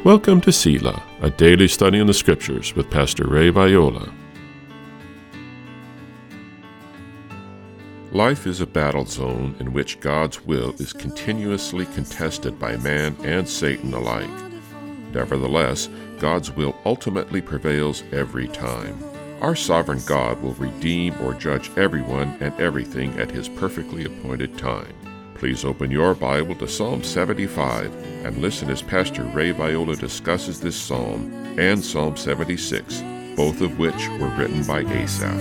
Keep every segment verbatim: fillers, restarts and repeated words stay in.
Welcome to Selah, a daily study in the Scriptures with Pastor Ray Viola. Life is a battle zone in which God's will is continuously contested by man and Satan alike. Nevertheless, God's will ultimately prevails every time. Our sovereign God will redeem or judge everyone and everything at His perfectly appointed time. Please open your Bible to Psalm seventy-five and listen as Pastor Ray Viola discusses this psalm and Psalm seventy-six, both of which were written by Asaph.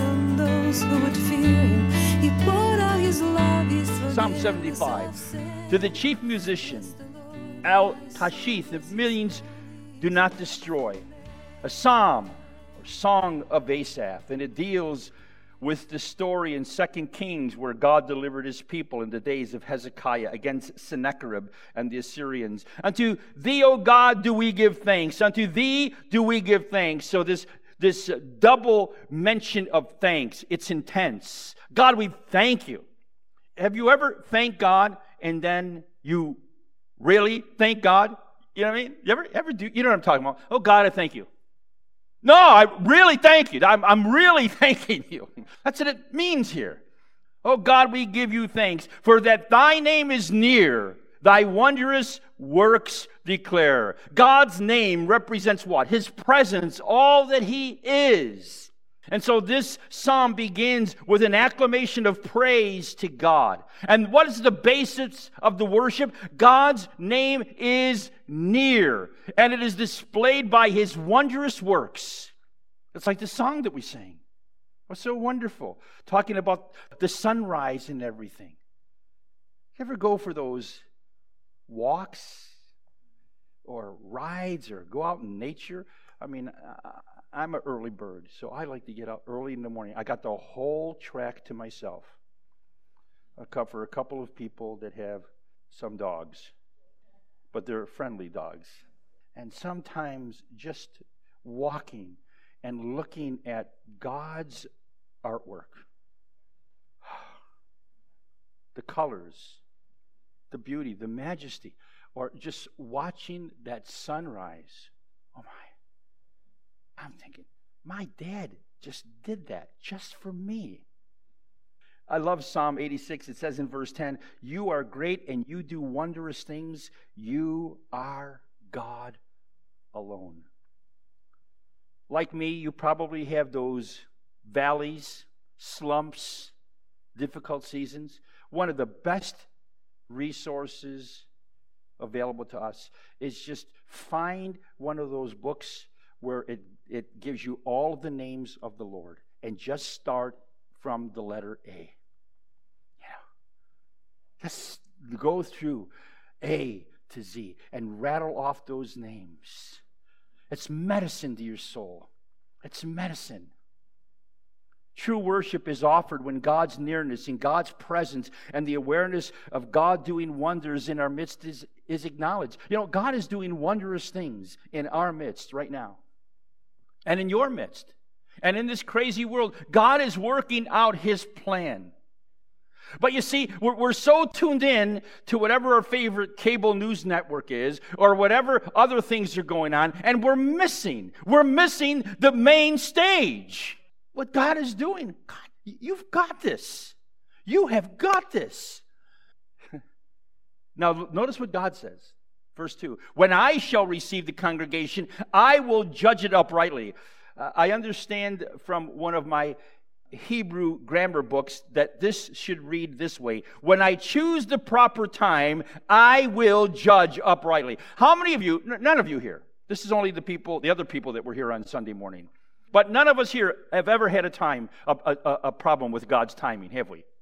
Psalm seventy-five. To the chief musician, Al-Tashith, the millions do not destroy. A psalm or song of Asaph, and it deals with the story in Second Kings where God delivered His people in the days of Hezekiah against Sennacherib and the Assyrians. Unto Thee, O God, do we give thanks. Unto Thee do we give thanks. So this, this double mention of thanks, it's intense. God, we thank You. Have you ever thanked God and then you really thank God? You know what I mean? You ever, ever do? You know what I'm talking about? Oh, God, I thank You. No, I really thank You. I'm, I'm really thanking You. That's what it means here. Oh God, we give You thanks, for that Thy name is near, Thy wondrous works declare. God's name represents what? His presence, all that He is. And so this psalm begins with an acclamation of praise to God. And what is the basis of the worship? God's name is near, and it is displayed by His wondrous works. It's like the song that we sang. It was so wonderful, talking about the sunrise and everything. You ever go for those walks or rides or go out in nature? I mean, I'm an early bird, so I like to get out early in the morning. I got the whole track to myself. I for a couple of people that have some dogs, but they're friendly dogs. And sometimes just walking and looking at God's artwork, the colors, the beauty, the majesty, or just watching that sunrise. Oh my, I'm thinking, my dad just did that just for me. I love Psalm eighty-six. It says in verse ten, You are great and You do wondrous things. You are God alone. Like me, you probably have those valleys, slumps, difficult seasons. One of the best resources available to us is just find one of those books where it, it gives you all the names of the Lord and just start from the letter A. Just go through A to Z and rattle off those names. It's medicine to your soul. It's medicine. True worship is offered when God's nearness and God's presence and the awareness of God doing wonders in our midst is, is acknowledged. You know, God is doing wondrous things in our midst right now. And in your midst. And in this crazy world, God is working out His plan. But you see, we're, we're so tuned in to whatever our favorite cable news network is or whatever other things are going on, and we're missing. We're missing the main stage. What God is doing. God, you've got this. You have got this. Now, notice what God says. Verse two. When I shall receive the congregation, I will judge it uprightly. Uh, I understand from one of my Hebrew grammar books that this should read this way. When I choose the proper time, I will judge uprightly. How many of you, n- none of you here, this is only the people, the other people that were here on Sunday morning, but none of us here have ever had a time, a, a, a problem with God's timing, have we?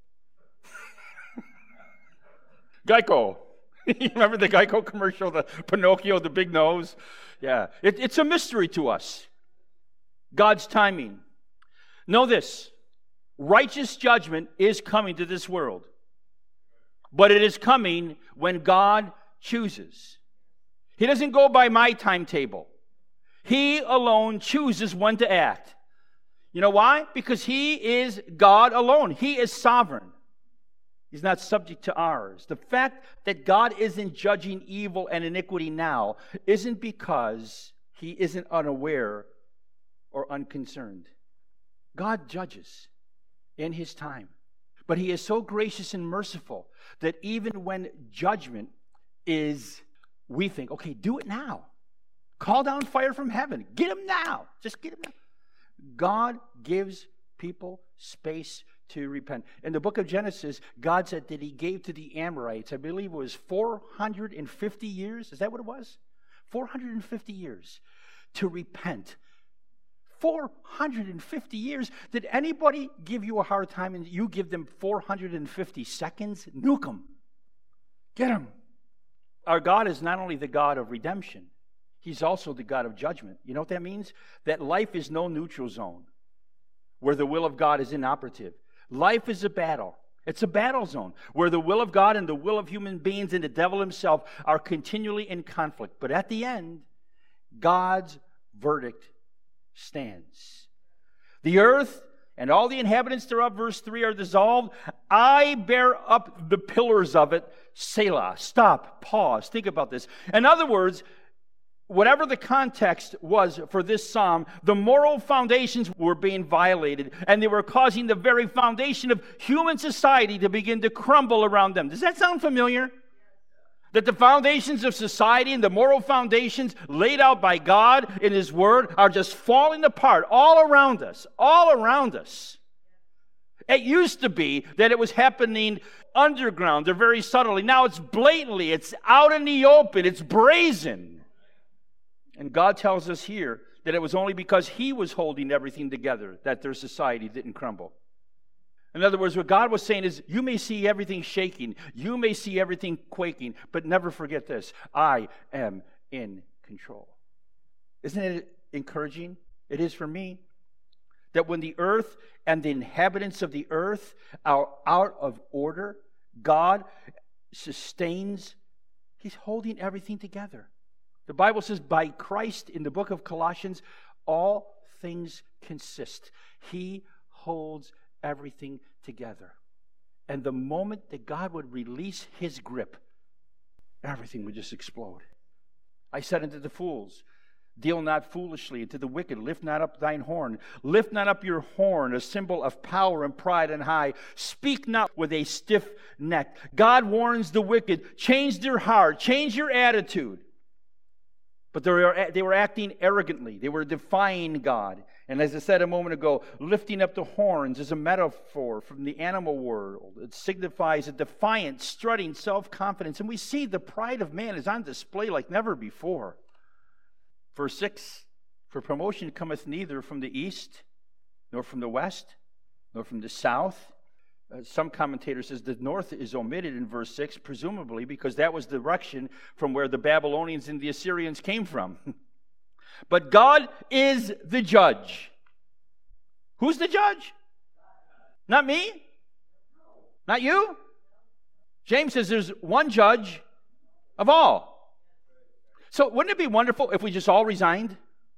Geico. You remember the Geico commercial, the Pinocchio, the big nose? Yeah, it, it's a mystery to us. God's timing. Know this. Righteous judgment is coming to this world. But it is coming when God chooses. He doesn't go by my timetable. He alone chooses when to act. You know why? Because He is God alone. He is sovereign. He's not subject to ours. The fact that God isn't judging evil and iniquity now isn't because he isn't unaware or unconcerned. God judges in his time. But he is so gracious and merciful that even when judgment is, we think, okay, do it now. Call down fire from heaven. Get him now. Just get him now. God gives people space to repent. In the book of Genesis, God said that he gave to the Amorites, I believe it was four hundred fifty years. Is that what it was? four hundred fifty years to repent. four hundred fifty years. Did anybody give you a hard time and you give them four hundred fifty seconds? Nuke them. Get them. Our God is not only the God of redemption, he's also the God of judgment. You know what that means? That life is no neutral zone where the will of God is inoperative. Life is a battle. It's a battle zone where the will of God and the will of human beings and the devil himself are continually in conflict. But at the end, God's verdict stands. The earth and all the inhabitants thereof, verse three, are dissolved. I bear up the pillars of it. Selah. Stop. Pause. Think about this. In other words, whatever the context was for this psalm, the moral foundations were being violated, and they were causing the very foundation of human society to begin to crumble around them. Does that sound familiar? That the foundations of society and the moral foundations laid out by God in his word are just falling apart all around us, all around us. It used to be that it was happening underground, or very subtly. Now it's blatantly, it's out in the open, it's brazen. And God tells us here that it was only because he was holding everything together that their society didn't crumble. In other words, what God was saying is, you may see everything shaking, you may see everything quaking, but never forget this: I am in control. Isn't it encouraging? It is for me. That when the earth and the inhabitants of the earth are out of order, God sustains, he's holding everything together. The Bible says, by Christ, in the book of Colossians, all things consist. He holds everything together. And the moment that God would release his grip, everything would just explode. I said unto the fools, deal not foolishly. To the wicked, lift not up thine horn. Lift not up your horn, a symbol of power and pride and high. Speak not with a stiff neck. God warns the wicked, change their heart, change your attitude. But they were, they were acting arrogantly. They were defying God. And as I said a moment ago, lifting up the horns is a metaphor from the animal world. It signifies a defiant, strutting self-confidence. And we see the pride of man is on display like never before. Verse six, for promotion cometh neither from the east, nor from the west, nor from the south. Uh, some commentators says the north is omitted in verse six, presumably because that was the direction from where the Babylonians and the Assyrians came from. But God is the judge. Who's the judge? Not me? Not you? James says there's one judge of all. So wouldn't it be wonderful if we just all resigned?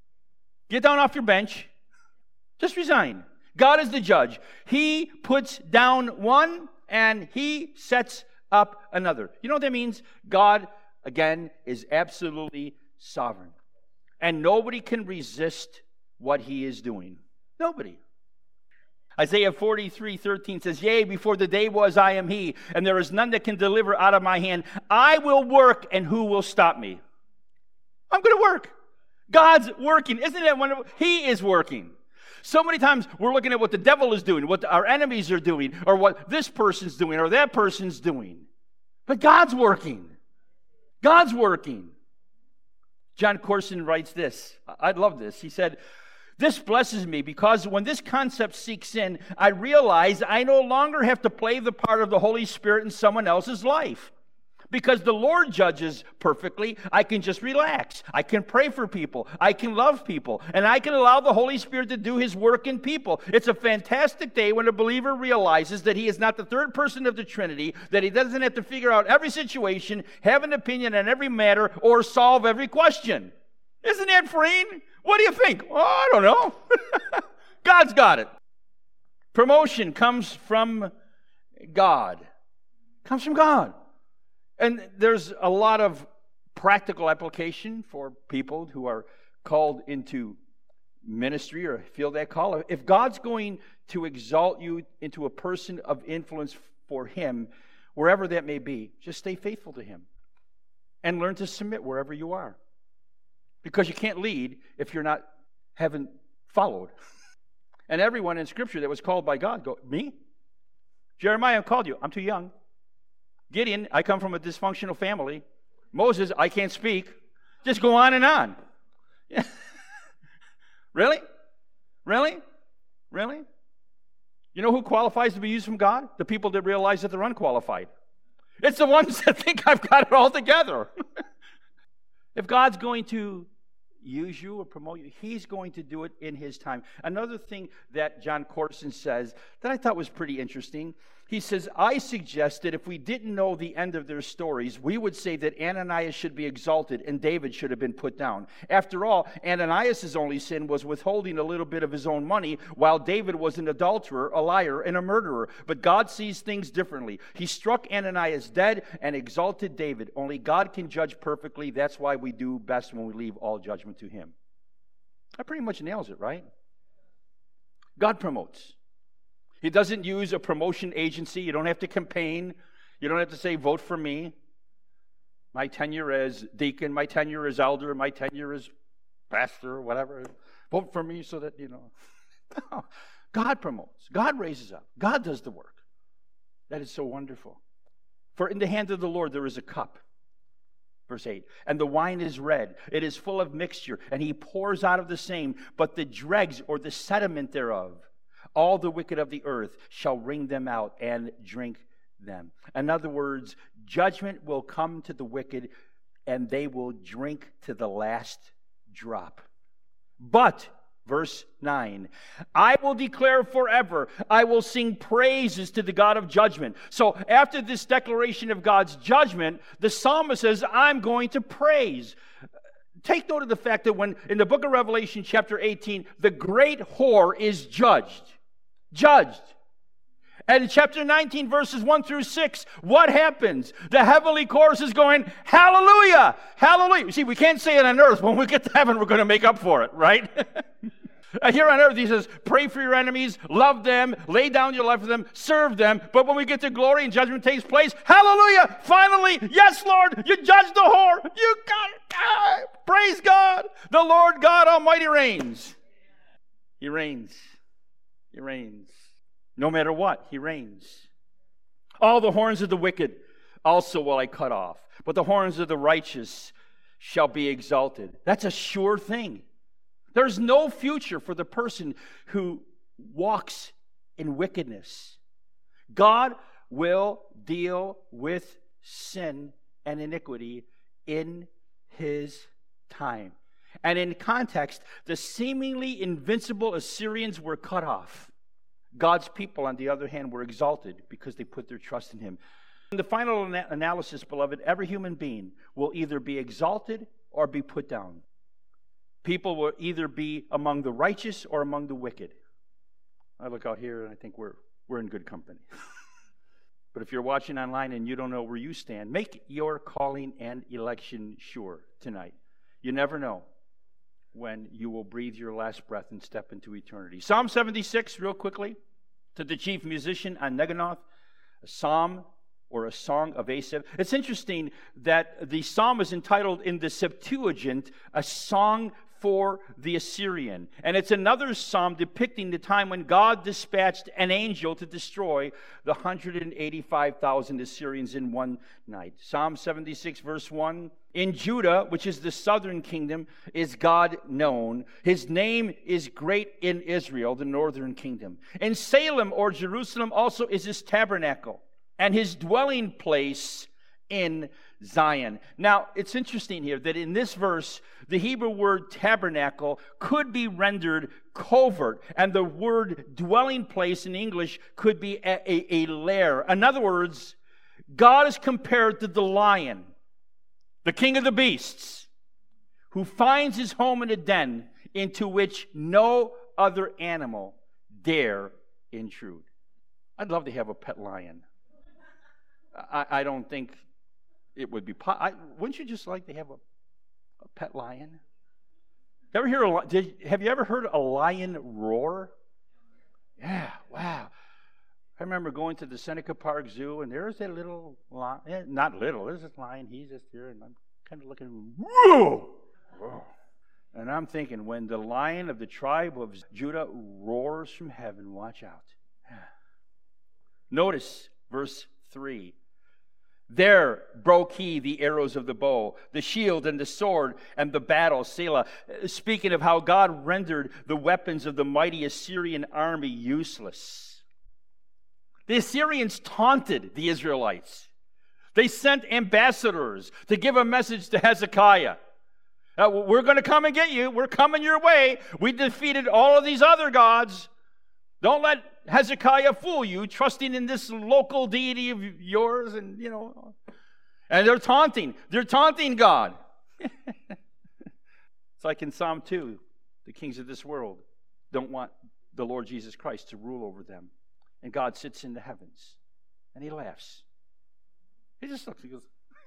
Get down off your bench. Just resign. God is the judge. He puts down one and he sets up another. You know what that means? God, again, is absolutely sovereign. And nobody can resist what he is doing. Nobody. Isaiah forty-three thirteen says, yea, before the day was, I am he, and there is none that can deliver out of my hand. I will work, and who will stop me? I'm going to work. God's working. Isn't that wonderful? He is working. So many times we're looking at what the devil is doing, what our enemies are doing, or what this person's doing, or that person's doing. But God's working. God's working. John Corson writes this. I love this. He said, this blesses me because when this concept seeks in, I realize I no longer have to play the part of the Holy Spirit in someone else's life. Because the Lord judges perfectly, I can just relax. I can pray for people. I can love people. And I can allow the Holy Spirit to do his work in people. It's a fantastic day when a believer realizes that he is not the third person of the Trinity, that he doesn't have to figure out every situation, have an opinion on every matter, or solve every question. Isn't that freeing? What do you think? Oh, I don't know. God's got it. Promotion comes from God. It comes from God. And there's a lot of practical application for people who are called into ministry or feel that call. If God's going to exalt you into a person of influence for Him, wherever that may be, just stay faithful to Him and learn to submit wherever you are. Because you can't lead if you're not, haven't followed. And everyone in Scripture that was called by God, go, me? Jeremiah called you. I'm too young. Gideon, I come from a dysfunctional family. Moses, I can't speak. Just go on and on. Yeah. Really? Really? Really? You know who qualifies to be used from God? The people that realize that they're unqualified. It's the ones that think I've got it all together. If God's going to use you or promote you, He's going to do it in His time. Another thing that John Corson says that I thought was pretty interesting, he says, I suggest that if we didn't know the end of their stories, we would say that Ananias should be exalted and David should have been put down. After all, Ananias' only sin was withholding a little bit of his own money, while David was an adulterer, a liar, and a murderer. But God sees things differently. He struck Ananias dead and exalted David. Only God can judge perfectly. That's why we do best when we leave all judgment to Him. That pretty much nails it, right? God promotes. He doesn't use a promotion agency. You don't have to campaign. You don't have to say, vote for me. My tenure as deacon, my tenure as elder, my tenure as pastor, or whatever. Vote for me so that, you know. No. God promotes. God raises up. God does the work. That is so wonderful. For in the hand of the Lord there is a cup. Verse eight, and the wine is red. It is full of mixture, and He pours out of the same. But the dregs, or the sediment thereof, all the wicked of the earth shall wring them out and drink them. In other words, judgment will come to the wicked, and they will drink to the last drop. But, verse nine, I will declare forever, I will sing praises to the God of judgment. So after this declaration of God's judgment, the psalmist says, I'm going to praise. Take note of the fact that when in the book of Revelation chapter eighteen, the great whore is judged. Judged. And in chapter nineteen, verses one through six, what happens? The heavenly chorus is going, hallelujah, hallelujah. You see, we can't say it on earth. When we get to heaven, we're going to make up for it, right? Here on earth, he says, pray for your enemies, love them, lay down your life for them, serve them. But when we get to glory and judgment takes place, hallelujah, finally, yes, Lord, you judged the whore. You got it. Ah, praise God. The Lord God Almighty reigns. He reigns. He reigns. No matter what, He reigns. All the horns of the wicked also will I cut off, but the horns of the righteous shall be exalted. That's a sure thing. There's no future for the person who walks in wickedness. God will deal with sin and iniquity in His time. And in context, the seemingly invincible Assyrians were cut off. God's people, on the other hand, were exalted because they put their trust in Him. In the final ana- analysis, beloved, every human being will either be exalted or be put down. People will either be among the righteous or among the wicked. I look out here and I think we're, we're in good company. But if you're watching online and you don't know where you stand, make your calling and election sure tonight. You never know when you will breathe your last breath and step into eternity. Psalm seventy-six, real quickly, to the chief musician on Neginoth, a psalm or a song of Asaph. It's interesting that the psalm is entitled in the Septuagint, a song for the Assyrian. And it's another psalm depicting the time when God dispatched an angel to destroy the one hundred eighty-five thousand Assyrians in one night. Psalm seventy-six, verse one, in Judah, which is the southern kingdom, is God known. His name is great in Israel, the northern kingdom. In Salem or Jerusalem also is His tabernacle, and His dwelling place in Zion. Now, it's interesting here that in this verse, the Hebrew word tabernacle could be rendered covert, and the word dwelling place in English could be a, a, a lair. In other words, God is compared to the lion, the king of the beasts, who finds his home in a den into which no other animal dare intrude. I'd love to have a pet lion. I, I don't think it would be. Po- I, wouldn't you just like to have a, a pet lion? Ever hear a, did, have you ever heard a lion roar? Yeah, wow. I remember going to the Seneca Park Zoo, and there's that little lion. Eh, not little, there's this lion. He's just here, and I'm kind of looking, whoa! Whoa. And I'm thinking, when the Lion of the tribe of Judah roars from heaven, watch out. Notice verse three. There broke he the arrows of the bow, the shield and the sword and the battle, Selah. Speaking of how God rendered the weapons of the mighty Assyrian army useless. The Assyrians taunted the Israelites. They sent ambassadors to give a message to Hezekiah. Uh, we're going to come and get you. We're coming your way. We defeated all of these other gods. Don't let Hezekiah fool you, trusting in this local deity of yours, and you know, and they're taunting. They're taunting God. It's like in Psalm two, the kings of this world don't want the Lord Jesus Christ to rule over them, and God sits in the heavens, and He laughs. He just looks. He goes,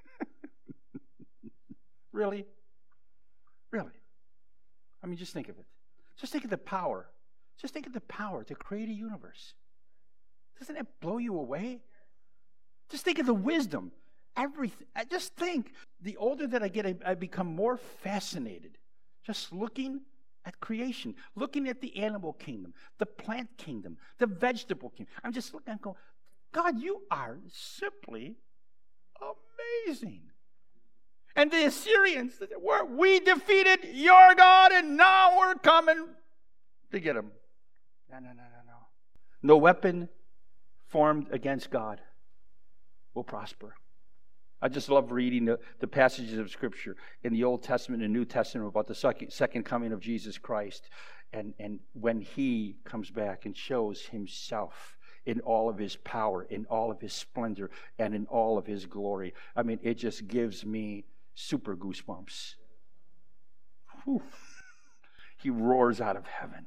"Really, really? I mean, just think of it. Just think of the power." Just think of the power to create a universe. Doesn't that blow you away? Just think of the wisdom. Everything. I just think, the older that I get, I, I become more fascinated just looking at creation, looking at the animal kingdom, the plant kingdom, the vegetable kingdom. I'm just looking and going, God, you are simply amazing. And the Assyrians, we defeated your God, and now we're coming to get him. No, no, no, no, no. No weapon formed against God will prosper. I just love reading the, the passages of Scripture in the Old Testament and New Testament about the second, second coming of Jesus Christ, and, and when He comes back and shows Himself in all of His power, in all of His splendor, and in all of His glory. I mean, it just gives me super goosebumps. Whew. He roars out of heaven.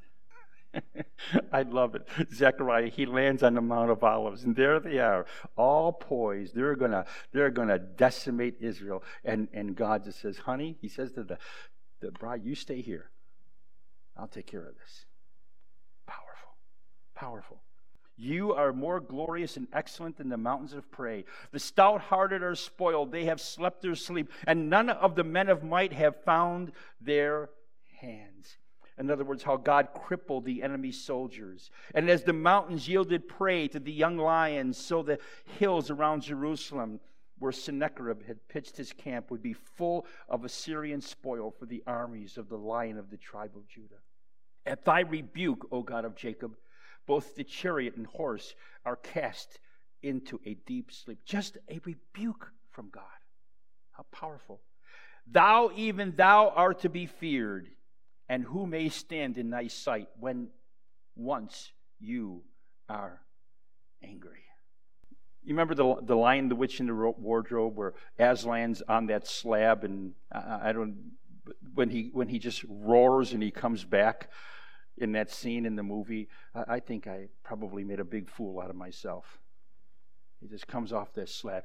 I love it. Zechariah, he lands on the Mount of Olives, and there they are, all poised. They're gonna, they're gonna decimate Israel. And, and God just says, honey, he says to the, the bride, you stay here. I'll take care of this. Powerful. Powerful. You are more glorious and excellent than the mountains of prey. The stout-hearted are spoiled. They have slept their sleep, and none of the men of might have found their hands. In other words, how God crippled the enemy soldiers. And as the mountains yielded prey to the young lions, so the hills around Jerusalem, where Sennacherib had pitched his camp, would be full of Assyrian spoil for the armies of the Lion of the tribe of Judah. At thy rebuke, O God of Jacob, both the chariot and horse are cast into a deep sleep. Just a rebuke from God. How powerful. Thou, even thou, art to be feared. And who may stand in thy sight when once you are angry? You remember the the Lion, the Witch, and the Wardrobe, where Aslan's on that slab, and I, I don't when he when he just roars and he comes back in that scene in the movie. I, I think I probably made a big fool out of myself. He just comes off that slab.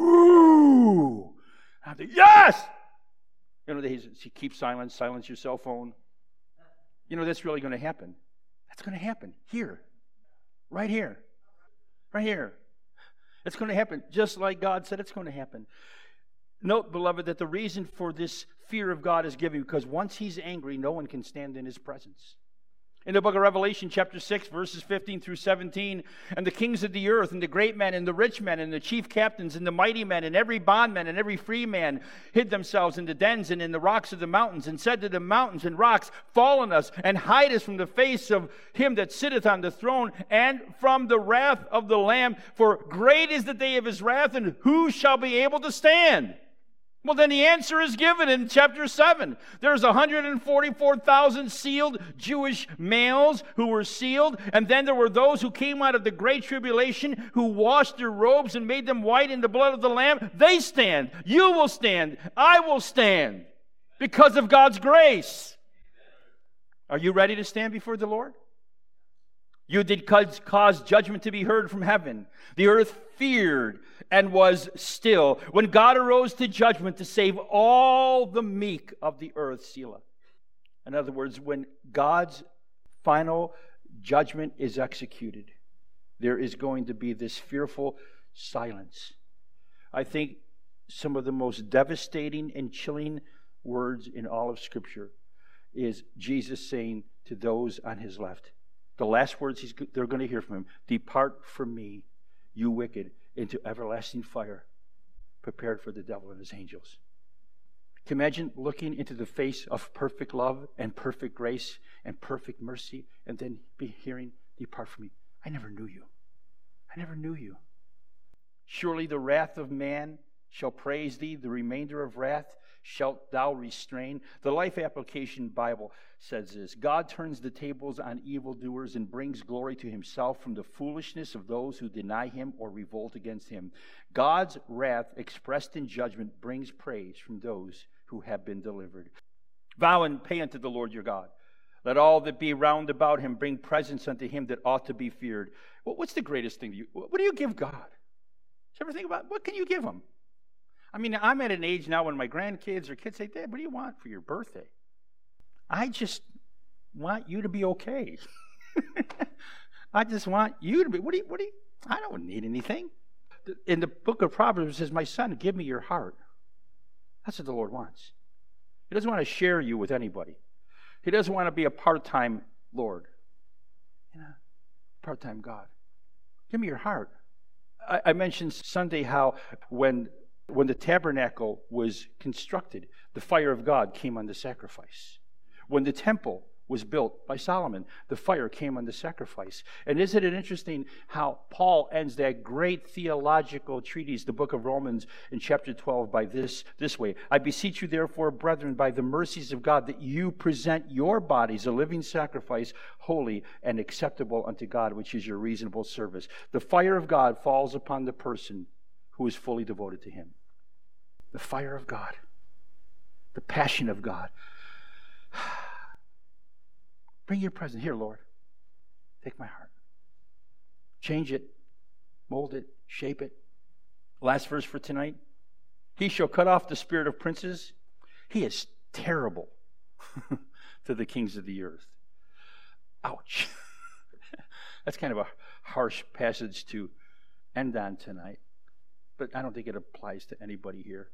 Woo! I think, yes. You know, he, he keeps silent. Silence your cell phone. You know, that's really going to happen. That's going to happen here. Right here. Right here. It's going to happen just like God said it's going to happen. Note, beloved, that the reason for this fear of God is given because once He's angry, no one can stand in His presence. In the book of Revelation, chapter six, verses fifteen through seventeen, and the kings of the earth, and the great men, and the rich men, and the chief captains, and the mighty men, and every bondman, and every free man hid themselves in the dens and in the rocks of the mountains, and said to the mountains and rocks, fall on us, and hide us from the face of Him that sitteth on the throne, and from the wrath of the Lamb. For great is the day of His wrath, and who shall be able to stand? Well, then the answer is given in chapter seven. There's one hundred forty-four thousand sealed Jewish males who were sealed, and then there were those who came out of the great tribulation who washed their robes and made them white in the blood of the Lamb. They stand. You will stand. I will stand because of God's grace. Are you ready to stand before the Lord? You did cause judgment to be heard from heaven. The earth feared and was still when God arose to judgment to save all the meek of the earth, Selah. In other words, when God's final judgment is executed, there is going to be this fearful silence. I think some of the most devastating and chilling words in all of Scripture is Jesus saying to those on his left, the last words he's, they're going to hear from him, "Depart from me, you wicked, into everlasting fire, prepared for the devil and his angels." Can you imagine looking into the face of perfect love and perfect grace and perfect mercy, and then be hearing, "Depart from me. I never knew you. I never knew you." Surely the wrath of man shall praise thee, the remainder of wrath shalt thou restrain. The Life Application Bible says this: God turns the tables on evildoers and brings glory to himself from the foolishness of those who deny him or revolt against him. God's wrath expressed in judgment brings praise from those who have been delivered. Vow and pay unto the Lord your God. Let all that be round about him bring presents unto him that ought to be feared. Well, what's the greatest thing to you? What do you give God? Did you ever think about, what can you give him? I mean, I'm at an age now when my grandkids or kids say, "Dad, what do you want for your birthday?" I just want you to be okay. I just want you to be, what do you, what do you, I don't need anything. In the book of Proverbs, it says, "My son, give me your heart." That's what the Lord wants. He doesn't want to share you with anybody. He doesn't want to be a part-time Lord. You know, part-time God. Give me your heart. I, I mentioned Sunday how when When the tabernacle was constructed, the fire of God came on the sacrifice. When the temple was built by Solomon, the fire came on the sacrifice. And isn't it interesting how Paul ends that great theological treatise, the book of Romans, in chapter twelve, by this, this way: "I beseech you, therefore, brethren, by the mercies of God, that you present your bodies a living sacrifice, holy and acceptable unto God, which is your reasonable service." The fire of God falls upon the person who is fully devoted to him. The fire of God. The passion of God. Bring your present. Here, Lord. Take my heart. Change it. Mold it. Shape it. Last verse for tonight. "He shall cut off the spirit of princes. He is terrible to the kings of the earth." Ouch. That's kind of a harsh passage to end on tonight, but I don't think it applies to anybody here.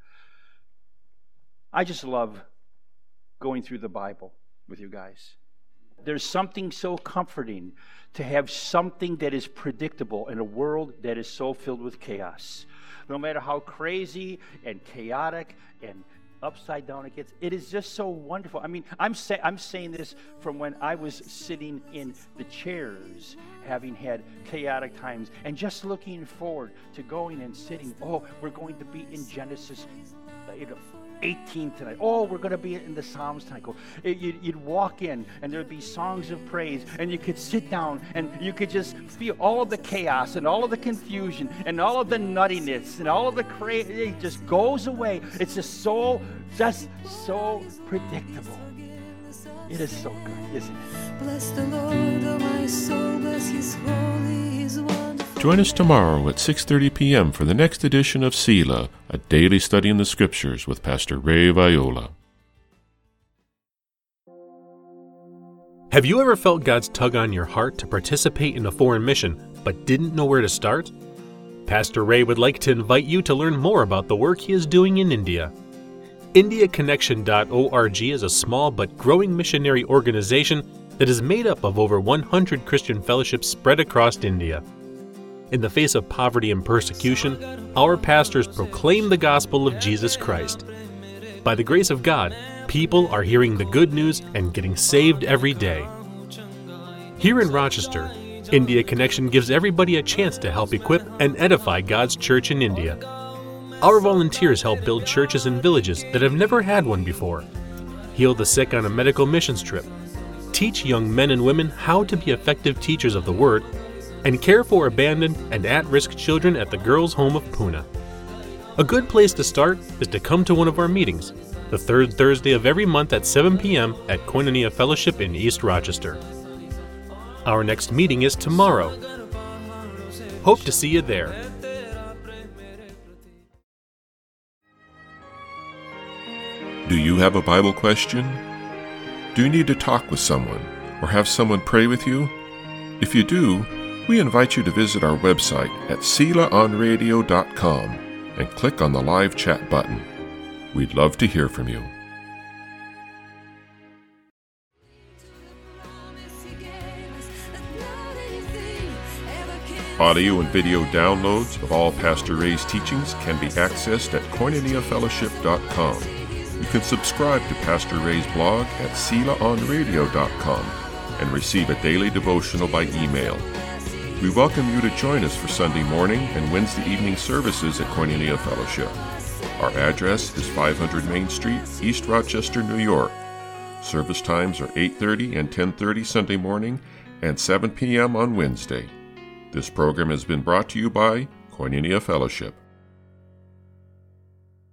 I just love going through the Bible with you guys. There's something so comforting to have something that is predictable in a world that is so filled with chaos. No matter how crazy and chaotic and upside down it gets, it is just so wonderful. I mean, I'm, say, I'm saying this from when I was sitting in the chairs, having had chaotic times, and just looking forward to going and sitting. Oh, we're going to be in Genesis you know, eighteen tonight. Oh, we're going to be in the Psalms tonight. Go. You'd, you'd walk in, and there'd be songs of praise, and you could sit down, and you could just feel all of the chaos, and all of the confusion, and all of the nuttiness, and all of the crazy. It just goes away. It's just so, just so predictable. It is so good, isn't it? Bless the Lord, oh my soul, bless his holy, his wonderful. Join us tomorrow at six thirty p.m. for the next edition of Selah, a daily study in the Scriptures with Pastor Ray Viola. Have you ever felt God's tug on your heart to participate in a foreign mission, but didn't know where to start? Pastor Ray would like to invite you to learn more about the work he is doing in India. India Connection dot org is a small but growing missionary organization that is made up of over one hundred Christian fellowships spread across India. In the face of poverty and persecution, our pastors proclaim the gospel of Jesus Christ. By the grace of God, people are hearing the good news and getting saved every day. Here in Rochester, India Connection gives everybody a chance to help equip and edify God's church in India. Our volunteers help build churches in villages that have never had one before, heal the sick on a medical missions trip, teach young men and women how to be effective teachers of the Word, and care for abandoned and at-risk children at the Girls' Home of Pune. A good place to start is to come to one of our meetings, the third Thursday of every month at seven p.m. at Koinonia Fellowship in East Rochester. Our next meeting is tomorrow. Hope to see you there. Do you have a Bible question? Do you need to talk with someone or have someone pray with you? If you do, we invite you to visit our website at sela on radio dot com and click on the live chat button. We'd love to hear from you. Audio and video downloads of all Pastor Ray's teachings can be accessed at koinonia fellowship dot com. You can subscribe to Pastor Ray's blog at sela on radio dot com and receive a daily devotional by email. We welcome you to join us for Sunday morning and Wednesday evening services at Koinonia Fellowship. Our address is five hundred Main Street, East Rochester, New York. Service times are eight thirty and ten thirty Sunday morning and seven p.m. on Wednesday. This program has been brought to you by Koinonia Fellowship.